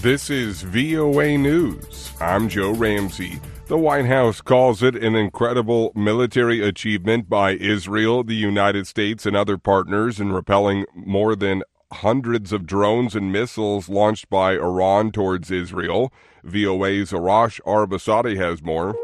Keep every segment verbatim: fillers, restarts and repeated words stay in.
This is V O A News. I'm Joe Ramsey. The White House calls it an incredible military achievement by Israel, the United States, and other partners in repelling more than hundreds of drones and missiles launched by Iran towards Israel. V O A's Arash Arabasadi has more.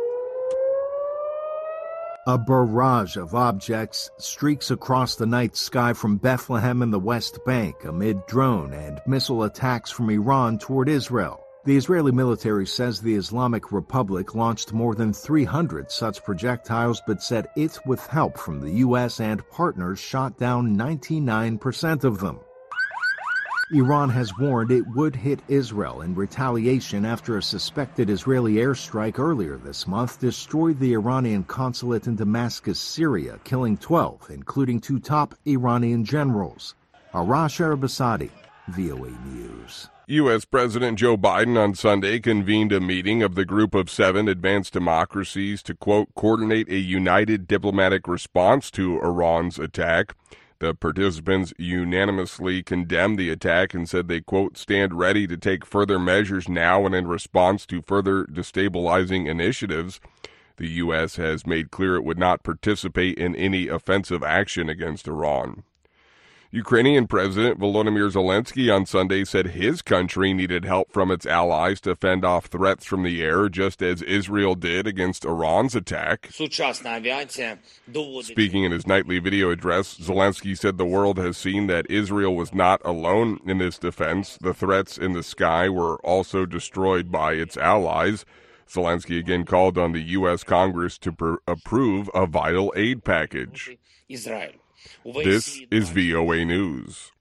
A barrage of objects streaks across the night sky from Bethlehem and the West Bank amid drone and missile attacks from Iran toward Israel. The Israeli military says the Islamic Republic launched more than three hundred such projectiles, but said it, with help from the U S and partners, shot down ninety-nine percent of them. Iran has warned it would hit Israel in retaliation after a suspected Israeli airstrike earlier this month destroyed the Iranian consulate in Damascus, Syria, killing twelve, including two top Iranian generals. Arash Arabasadi, V O A News. U S. President Joe Biden on Sunday convened a meeting of the Group of Seven Advanced Democracies to, quote, coordinate a united diplomatic response to Iran's attack. The participants unanimously condemned the attack and said they, quote, stand ready to take further measures now and in response to further destabilizing initiatives. The U S has made clear it would not participate in any offensive action against Iran. Ukrainian President Volodymyr Zelensky on Sunday said his country needed help from its allies to fend off threats from the air, just as Israel did against Iran's attack. Speaking in his nightly video address, Zelensky said the world has seen that Israel was not alone in this defense. The threats in the sky were also destroyed by its allies. Zelensky again called on the U S. Congress to pr- approve a vital aid package. Israel. This is V O A News.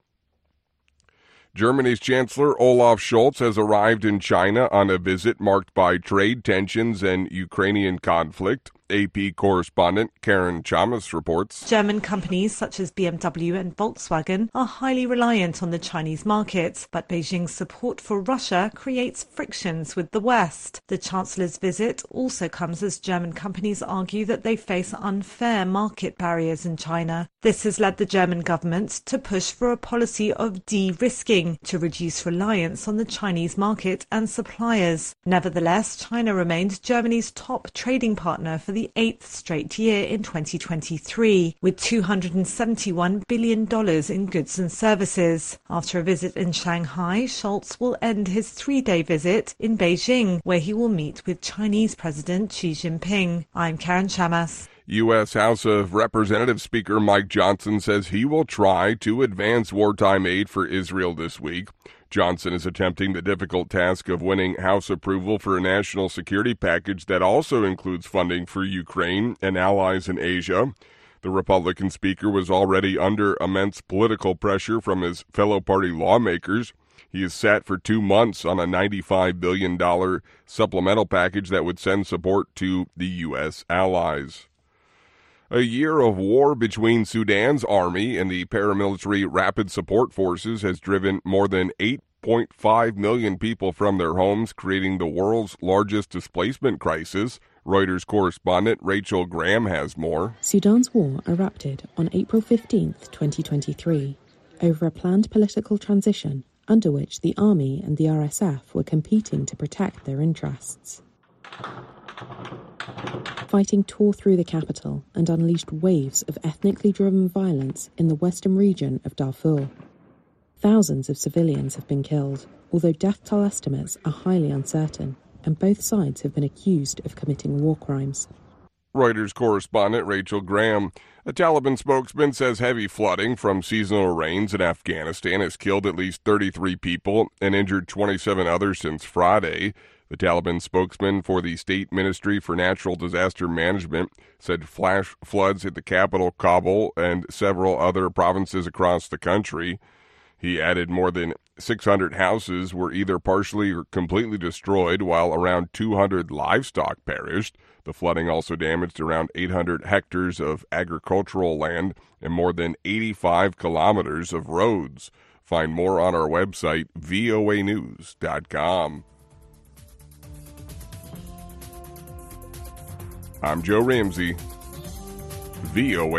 Germany's Chancellor Olaf Scholz has arrived in China on a visit marked by trade tensions and Ukrainian conflict. A P correspondent Karen Chamas reports. German companies such as B M W and Volkswagen are highly reliant on the Chinese market, but Beijing's support for Russia creates frictions with the West. The Chancellor's visit also comes as German companies argue that they face unfair market barriers in China. This has led the German government to push for a policy of de-risking to reduce reliance on the Chinese market and suppliers. Nevertheless, China remained Germany's top trading partner for the the eighth straight year in twenty twenty-three, with two hundred seventy-one billion dollars in goods and services. After a visit in Shanghai, Scholz will end his three-day visit in Beijing, where he will meet with Chinese President Xi Jinping. I'm Karen Chamas. U S. House of Representatives Speaker Mike Johnson says he will try to advance wartime aid for Israel this week. Johnson is attempting the difficult task of winning House approval for a national security package that also includes funding for Ukraine and allies in Asia. The Republican speaker was already under immense political pressure from his fellow party lawmakers. He is sat for two months on a ninety-five billion dollars supplemental package that would send support to the U S allies. A year of war between Sudan's army and the paramilitary Rapid Support Forces has driven more than eight point five million people from their homes, creating the world's largest displacement crisis. Reuters correspondent Rachel Graham has more. Sudan's war erupted on April fifteenth, twenty twenty-three, over a planned political transition under which the army and the R S F were competing to protect their interests. Fighting tore through the capital and unleashed waves of ethnically driven violence in the western region of Darfur. Thousands of civilians have been killed, although death toll estimates are highly uncertain, and both sides have been accused of committing war crimes. Reuters correspondent Rachel Graham. A Taliban spokesman says heavy flooding from seasonal rains in Afghanistan has killed at least thirty-three people and injured twenty-seven others since Friday. The Taliban spokesman for the State Ministry for Natural Disaster Management said flash floods hit the capital, Kabul, and several other provinces across the country. He added more than six hundred houses were either partially or completely destroyed, while around two hundred livestock perished. The flooding also damaged around eight hundred hectares of agricultural land and more than eighty-five kilometers of roads. Find more on our website, V O A news dot com. I'm Joe Ramsey, V O A